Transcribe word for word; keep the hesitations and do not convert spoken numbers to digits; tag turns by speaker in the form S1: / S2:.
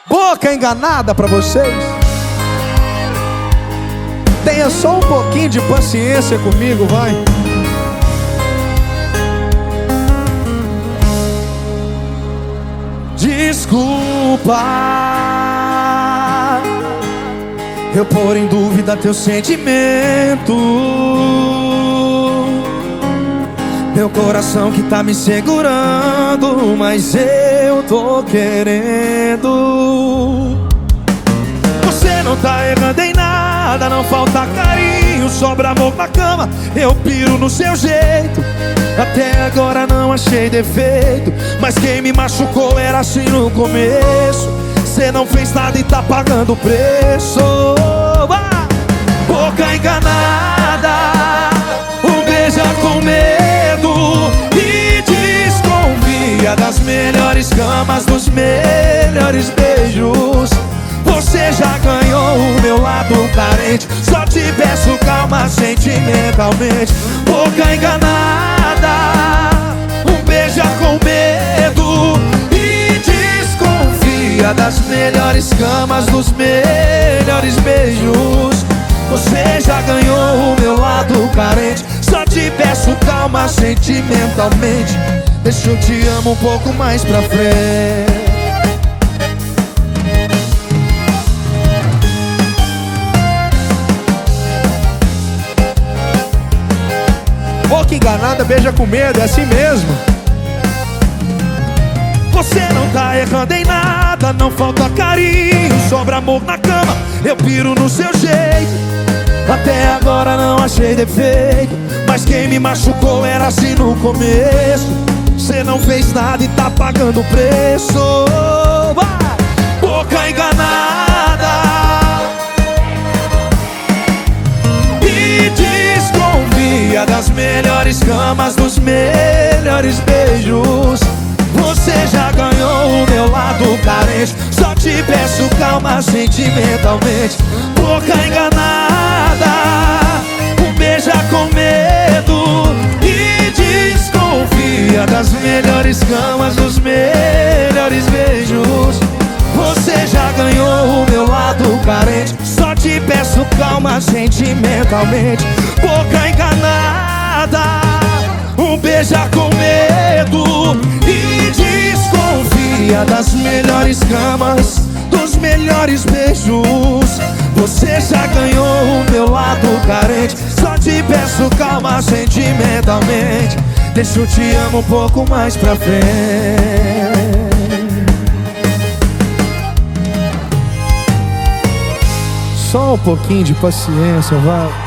S1: Boca enganada pra vocês. Tenha só um pouquinho de paciência comigo, vai. Desculpa eu pôr em dúvida teu sentimento, meu coração que tá me segurando, mas eu tô querendo. Você não tá errando em nada, não falta carinho, sobra amor na cama, eu piro no seu jeito. Até agora não achei defeito, mas quem me machucou era assim no começo. Cê não fez nada e tá pagando o preço. Ah! Boca enganada, um beijo com medo e desconfia das melhores camas, dos melhores beijos. Você já ganhou o meu lado carente, só te peço calma sentimentalmente. Boca enganada, um beijo com medo e desconfia das melhores camas, dos melhores beijos. Você já ganhou o meu lado carente, só te peço calma sentimentalmente. Deixa eu te amo um pouco mais pra frente. Boca enganada, beija com medo, é assim mesmo. Você não tá errando em nada, não falta carinho, sobra amor na cama, eu piro no seu jeito. Até agora não achei defeito, mas quem me machucou era assim no começo. Você não fez nada e tá pagando o preço. Vai! Boca enganada e desconfia das melhores camas, dos melhores beijos. Você já ganhou o meu lado carente, só te peço calma sentimentalmente. Boca enganada, um beija com medo e desconfia das melhores camas, dos melhores beijos. Você já ganhou o meu lado carente, só te peço calma sentimentalmente. Boca enganada, um beija com medo e desconfia das melhores camas, dos melhores beijos. Você já ganhou o meu lado carente, só te peço calma sentimentalmente. Deixa eu te amo um pouco mais pra frente. Só um pouquinho de paciência, vai.